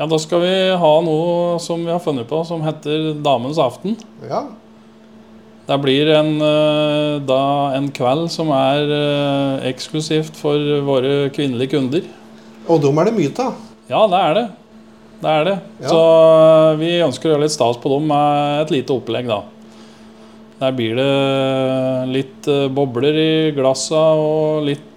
Ja, da skal vi ha noe som vi har funnet på, som heter Damens aften. Ja. Det blir en kveld som eksklusivt for våre kvinnelige kunder. Og dem det mye av. Ja, det er det. Det er det. Ja. Så vi ønsker å gjøre litt stas på dem med et lite opplegg da. Der blir det litt bobler i glassa og litt...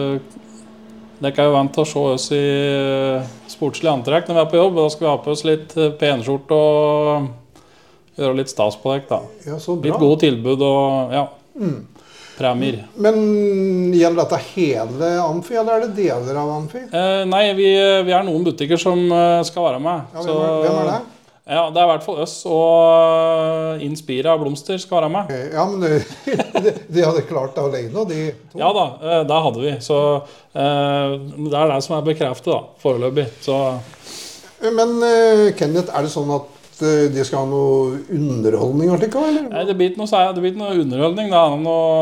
Dere er jo vant til å se oss i sportslig antrekk når vi er på jobb. Da skal vi ha på oss litt penskjort og gjøre litt stas på dere da. Ja, så bra. Litt gode tilbud og ja, premier. Men gjelder dette hele Amfi, eller det deler av Amfi? Nei, vi noen butikker som skal være med. Ja, hvem det? Ja, det i hvert fall oss og Inspira Blomster skal være med. Ja, men de hadde klart det alene, de to. Ja da, det hadde vi. Så det det som bekreftet da, foreløpig. Så. Men Kenneth, det sånn at de skal ha noe underholdning eller ikke, eller? Nei, det blir ikke noe underholdning da.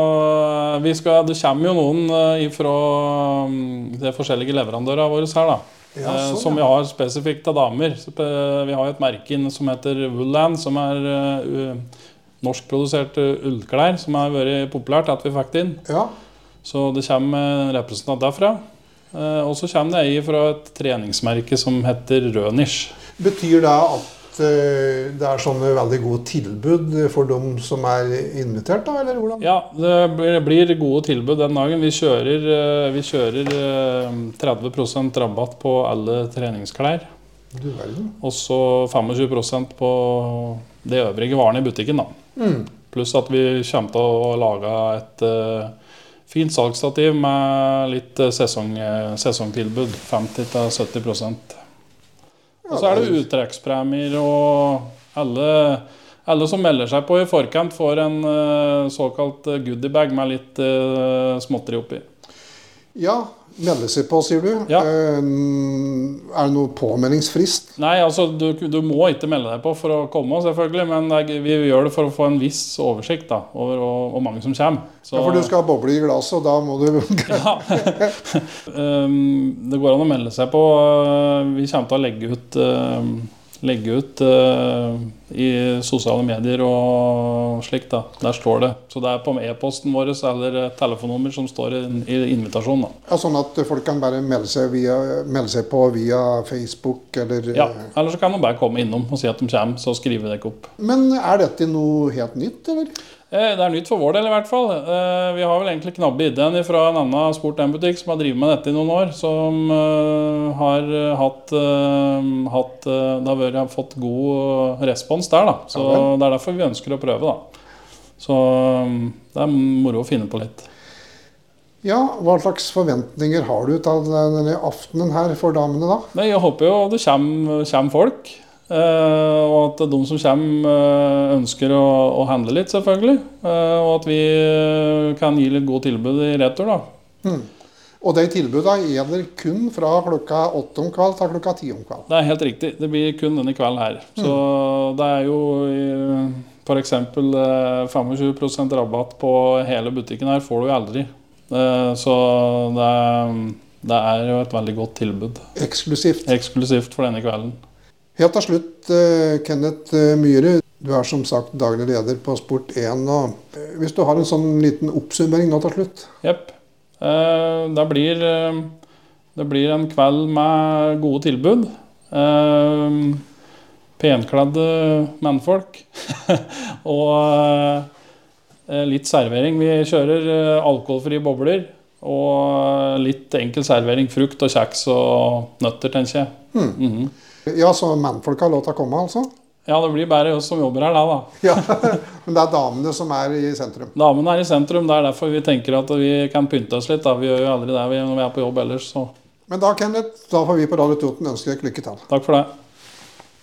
Det kommer jo noen fra de forskjellige leverandørene våre her da. Ja, sånn, som vi har spesifikt av damer. Vi har et merke som heter Woolland, som norskprodusert ullklær, som har vært populært at vi fikk det inn. Ja. Så det kommer en representant derfra. Og så kommer det fra et treningsmerke som heter Rønisch. Betyr det at det sånne veldig gode tilbud for dem som invitert da, eller hvordan? Ja, det blir gode tilbud den dagen. Vi kjører 30% rabatt på alle treningsklær. Du verden. Og så 25% på de øvrige varene i butikken da. Pluss at vi kommer til å lage et fint salgsstativ med litt sesongtilbud, 50-70%. Og så det uttrekkspremier, og alle som melder seg på i forkant får en såkalt goodiebag med litt småtteri oppi. Ja, melde seg på, sier du. Ja. Det noe påmeldingsfrist? Nei, altså du må ikke melde deg på for å komme, selvfølgelig, men vi gjør det for å få en viss oversikt da, over hvor mange som kommer. Så, ja, for du skal ha boble i glasset, og da må du... Ja, det går an å melde seg på. Vi kommer til å legge ut i sosiale medier og slikt da. Der står det. Så det på e-posten vår eller telefonnummer som står i invitasjonen da. Ja, sånn at folk kan bare melde seg på via Facebook, eller... Ja, eller så kan de bare komme innom og si at de kommer, så skriver de opp. Men dette noe helt nytt, eller? Det nytt for vår del i hvert fall. Vi har vel egentlig knabbet ideen fra en annen Sport1-butikk som har drivet med dette i noen år, som har fått god respons der da. Så det derfor vi ønsker å prøve da. Så det moro å finne på litt. Ja, hva slags forventninger har du til denne aftenen her for damene da? Nei, jeg håper jo det kommer folk. Og at de som kommer ønsker å handle litt selvfølgelig, og at vi kan gi litt god tilbud i retur da. Og de tilbudene gjelder kun fra klokka 8 om kveld til klokka 10 om kveld? Det helt riktig, det blir kun denne kvelden her. Så det jo for eksempel 25% rabatt på hele butikken her får du aldri. Så det jo et veldig godt tilbud. Eksklusivt? Eksklusivt for denne kvelden. Helt til slutt, Kenneth Myhre, du som sagt daglig leder på Sport1, og hvis du har en sånn liten oppsummering nå til slutt? Jepp. Det blir en kveld med gode tilbud. Penkledde mennfolk. Og litt servering. Vi kjører alkoholfrie bobler. Og litt enkel servering, frukt og kjeks og nøtter, tenker jeg. Ja, så mennfolk har lov til å komme, altså? Ja, det blir bare oss som jobber her da. Ja, men det damene som i sentrum? Damene i sentrum, det derfor vi tenker at vi kan pynte oss litt da. Vi gjør jo aldri det når vi på jobb ellers. Så. Men da, Kenneth, da får vi på Radio Toten ønske deg lykke til. Takk for det.